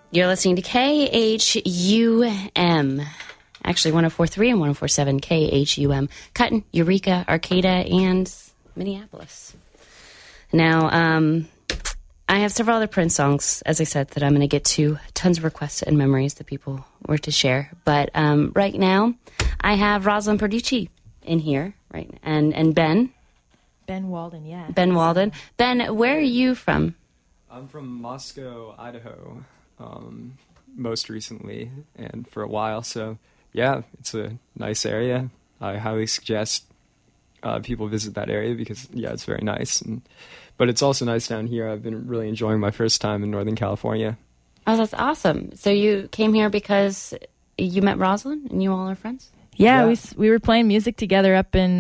You're listening to KHUM. Actually, 104.3 and 104.7 KHUM. Cutting, Eureka, Arcata, and Minneapolis. Now, I have several other Prince songs, as I said, that I'm going to get to. Tons of requests and memories that people were to share. But right now, I have Rosalind Perducci in here, right? And Ben. Ben Walden, yeah. Ben Walden. Ben, where are you from? I'm from Moscow, Idaho, most recently and for a while. So, yeah, it's a nice area. I highly suggest people visit that area because, yeah, it's very nice. But it's also nice down here. I've been really enjoying my first time in Northern California. Oh, that's awesome. So you came here because you met Rosalind and you all are friends? Yeah. We were playing music together up in,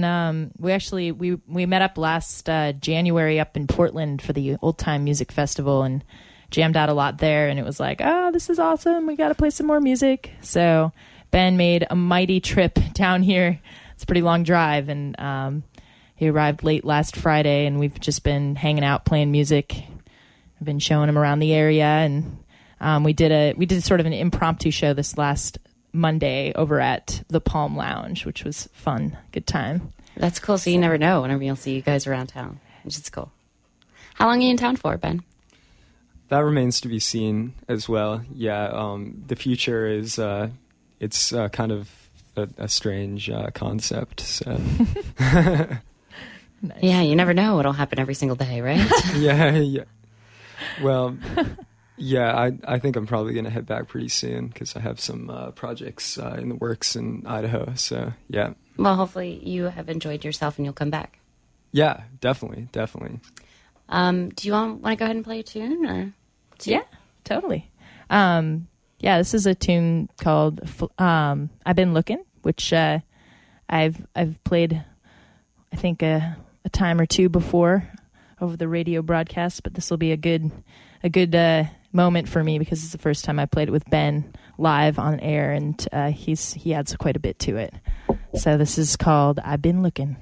we met up last January up in Portland for the Old Time Music Festival and jammed out a lot there. And it was like, oh, this is awesome. We got to play some more music. So Ben made a mighty trip down here. It's a pretty long drive. And he arrived late last Friday and we've just been hanging out playing music. I've been showing him around the area. And we did sort of an impromptu show this last Monday over at the Palm Lounge, which was fun. Good time. That's cool. So you never know whenever you'll see you guys around town, which is cool. How long are you in town for, Ben? That remains to be seen as well. Yeah, the future is it's kind of a strange concept. So. Nice. Yeah, you never know what'll happen every single day, right? Yeah. Well. Yeah, I think I'm probably going to head back pretty soon because I have some projects in the works in Idaho, so yeah. Well, hopefully you have enjoyed yourself and you'll come back. Yeah, definitely. Do you want to go ahead and play a tune? Or yeah, totally. This is a tune called I've Been Looking, which I've played, I think, a time or two before over the radio broadcast, but this will be a good moment for me because it's the first time I played it with Ben live on air, and he adds quite a bit to it. So this is called I've Been Looking.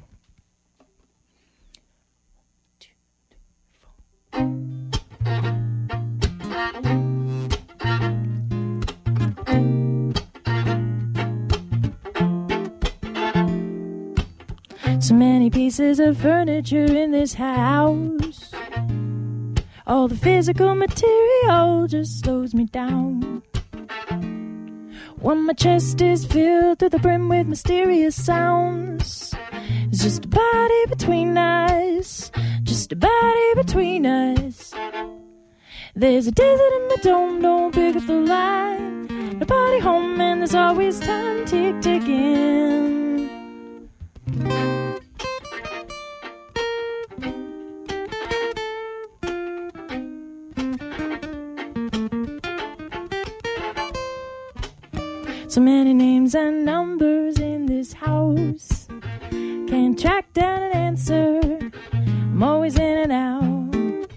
So many pieces of furniture in this house. All the physical material just slows me down. When my chest is filled to the brim with mysterious sounds, it's just a body between us, just a body between us. There's a desert in my dome, don't pick up the line. Nobody home and there's always time ticking. So many names and numbers in this house. Can't track down an answer. I'm always in and out.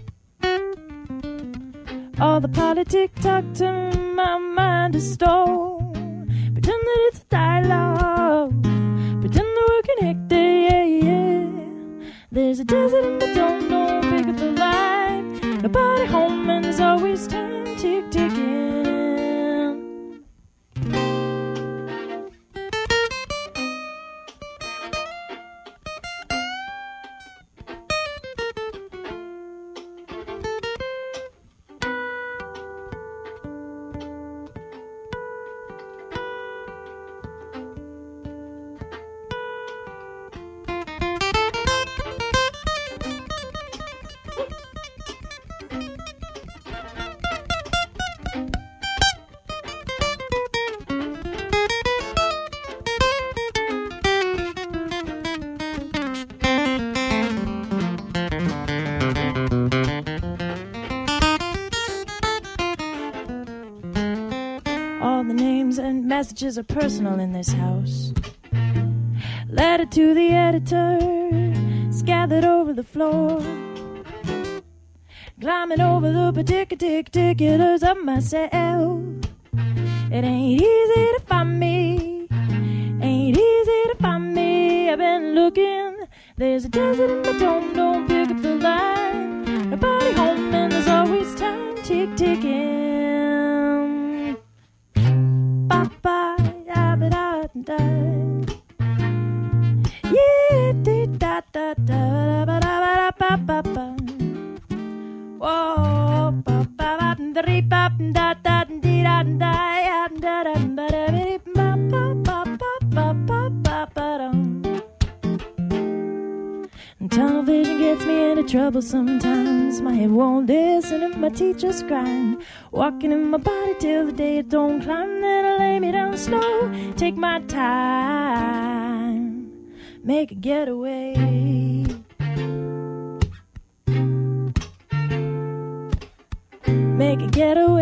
All the politic talk turn my mind to stone. Pretend that it's a dialogue. Pretend that we're connected, yeah. There's a desert in the dome, no pick up the line. Nobody home and there's always time ticking. Messages are personal in this house. Letter to the editor, scattered over the floor. Climbing over the particulars of myself. It ain't easy to find me. Ain't easy to find me. I've been looking. There's a desert in the dome, don't pick up the line. Nobody home and there's always time ticking. da da dee da da da da ba ba ba ba ba ba ba dum. Tunnel vision gets me into trouble sometimes. My head won't listen if my teeth just grind. Walking in my body till the day it don't climb. Then I lay me down slow, take my time, make a getaway. Make a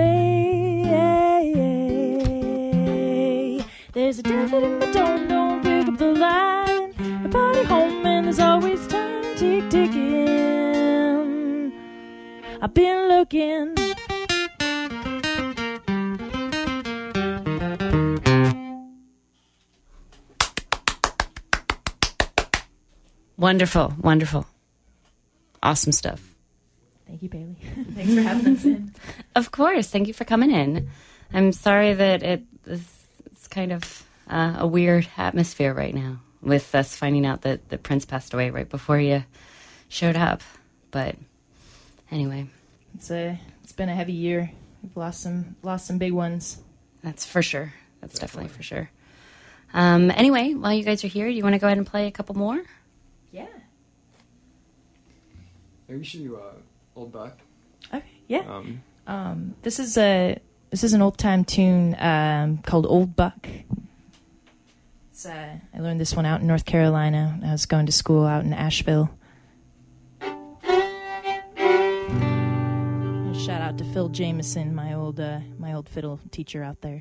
getaway. There's a desert in my dome, don't pick up the line. The party home and there's always time, tick ticking. I've been looking. Wonderful, wonderful. Awesome stuff. Thank you, Bailey. Thanks for having us in. Of course. Thank you for coming in. I'm sorry that it's kind of a weird atmosphere right now with us finding out that Prince passed away right before you showed up. But anyway. It's been a heavy year. We've lost some big ones. That's for sure. That's definitely for sure. Anyway, while you guys are here, do you want to go ahead and play a couple more? Yeah. Maybe we should do Old Buck. Okay. Yeah. This is an old time tune called Old Buck. I learned this one out in North Carolina. I was going to school out in Asheville. Shout out to Phil Jameson, my old fiddle teacher out there.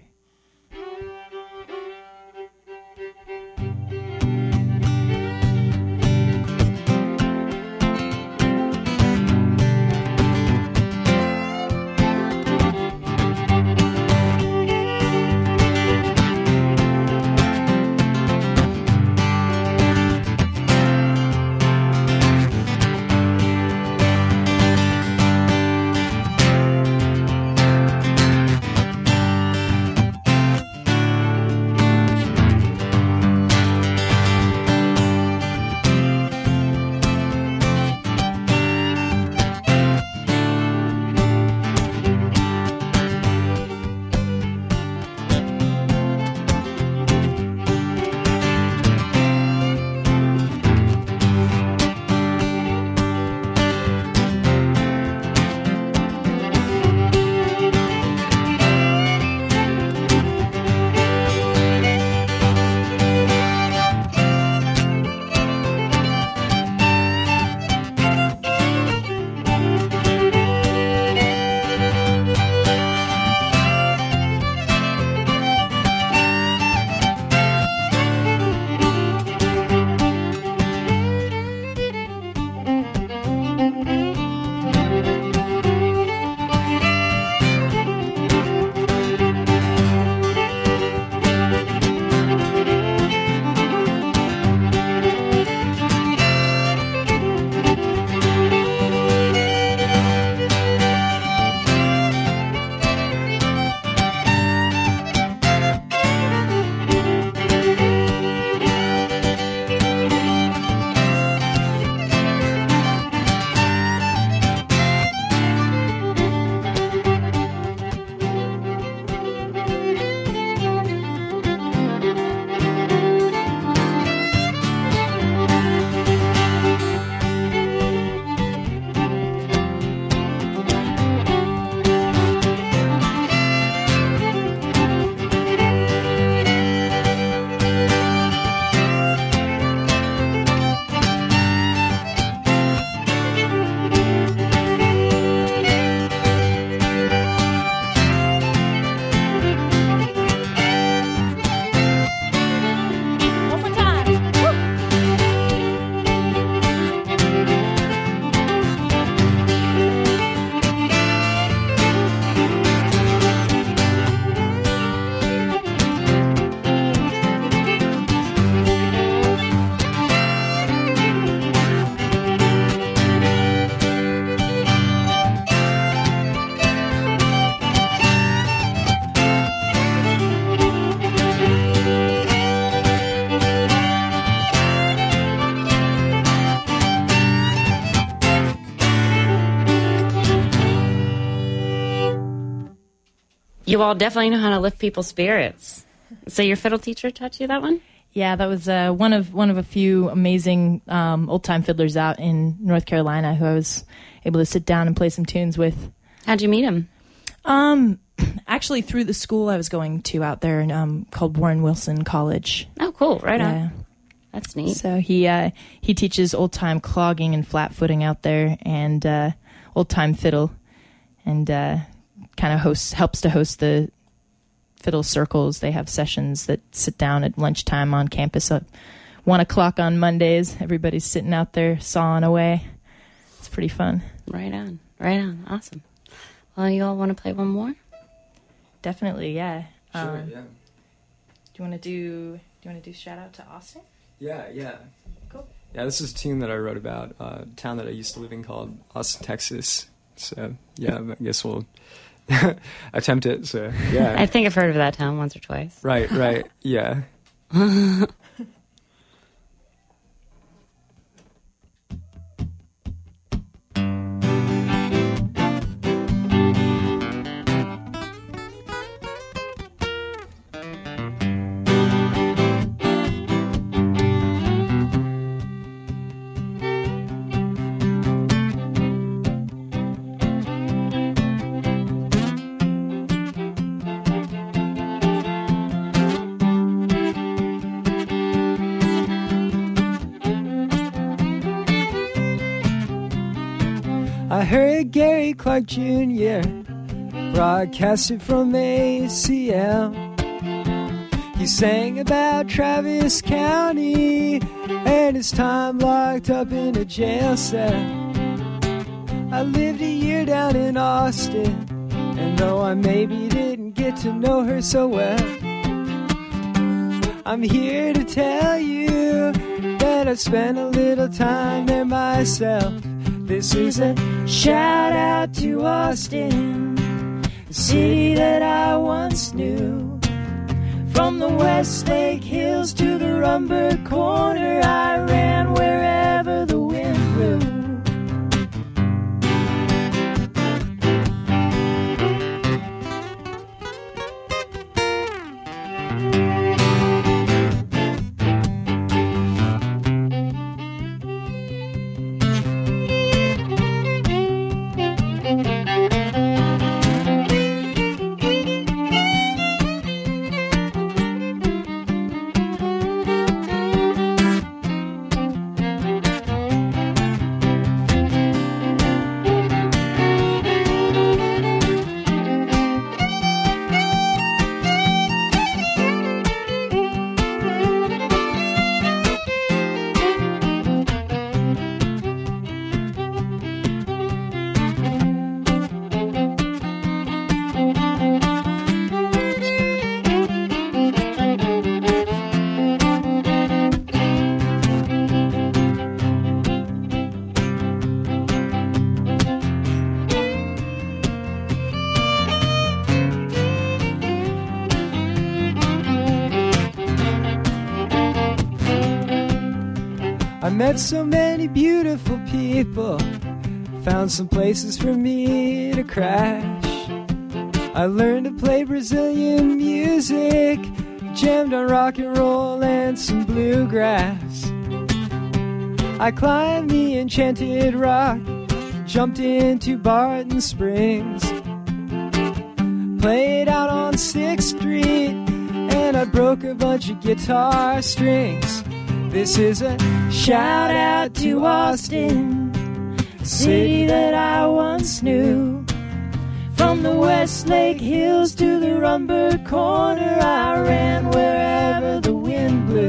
You all definitely know how to lift people's spirits. So your fiddle teacher taught you that one? Yeah, that was one of a few amazing old-time fiddlers out in North Carolina who I was able to sit down and play some tunes with. How'd you meet him? Actually, through the school I was going to out there called Warren Wilson College. Oh, cool. Right on. That's neat. So he teaches old-time clogging and flat-footing out there and old-time fiddle and kind of helps to host the fiddle circles. They have sessions that sit down at lunchtime on campus at 1 o'clock on Mondays. Everybody's sitting out there sawing away. It's pretty fun. Right on. Right on. Awesome. Well, you all want to play one more? Definitely, yeah. Sure, yeah. Do you want to do shout out to Austin? Yeah. Cool. Yeah, this is a tune that I wrote about a town that I used to live in called Austin, Texas. So, yeah, I guess we'll attempt it. So, yeah. I think I've heard of that town once or twice. Right. Yeah. I heard Gary Clark Jr. broadcasted from ACL. He sang about Travis County and his time locked up in a jail cell. I lived a year down in Austin, and though I maybe didn't get to know her so well, I'm here to tell you that I spent a little time there myself. This is a shout out to Austin, the city that I once knew. From the Westlake Hills to the Rumber Corner, I ran wherever the wind blew. I met so many beautiful people, found some places for me to crash. I learned to play Brazilian music, jammed on rock and roll and some bluegrass. I climbed the Enchanted Rock, jumped into Barton Springs, played out on 6th Street, and I broke a bunch of guitar strings. This is a shout out to Austin, the city that I once knew. From the Westlake Hills to the Rumber Corner, I ran wherever the wind blew.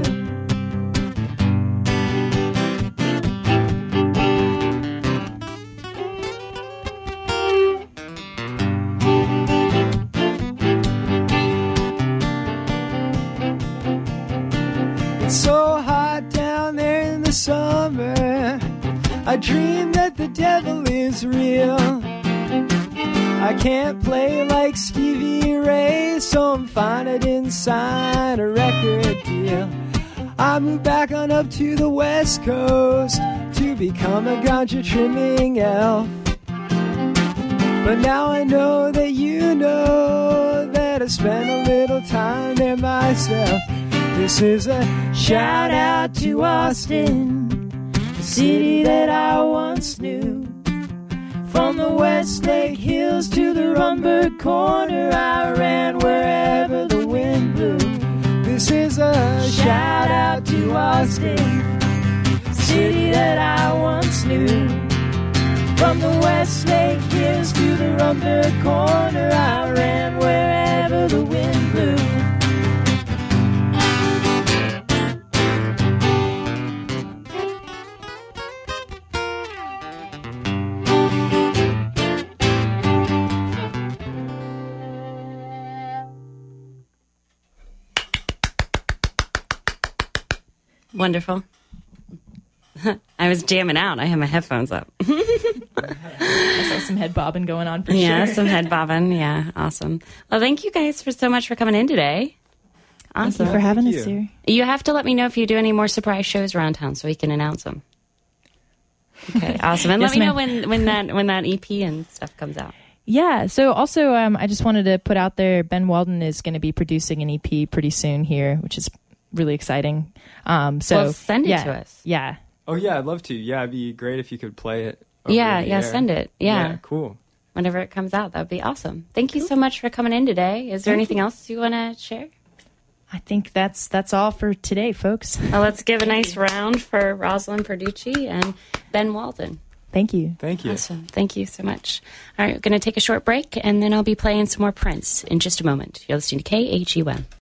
It's so hot down there in the summer, I dream that the devil is real. I can't play like Stevie Ray, so I'm fine I didn't sign a record deal. I moved back on up to the West Coast to become a ganja trimming elf. But now I know that you know wanna spend a little time there myself. This is a shout out to Austin, the city that I once knew. From the Westlake Hills to the Rumberg Corner, I ran wherever the wind blew. This is a shout out to Austin, city that I once knew. From the Westlake Hills to the Rumberg Corner, I ran wherever the wind blew. Wonderful. I was jamming out. I had my headphones up. I saw some head bobbing going on for sure. Yeah, some head bobbing. Yeah, awesome. Well, thank you guys so much for coming in today. Awesome. Thank you for having us here. You have to let me know if you do any more surprise shows around town so we can announce them. Okay, awesome. And Yes, let me ma'am. know when that EP and stuff comes out. Yeah. So also, I just wanted to put out there, Ben Walden is going to be producing an EP pretty soon here, which is really exciting. So Well, send it yeah, to us. Yeah. Oh yeah, I'd love to. Yeah, it'd be great if you could play it. over Yeah, the yeah, air. send it. Yeah. Cool. Whenever it comes out, that would be awesome. Thank you so much for coming in today. Is there anything else you want to share? I think that's all for today, folks. Well, let's give a nice round for Rosalind Perducci and Ben Walden. Thank you. Thank you. Awesome. Thank you so much. All right, we're going to take a short break, and then I'll be playing some more Prince in just a moment. You're listening to KHUM.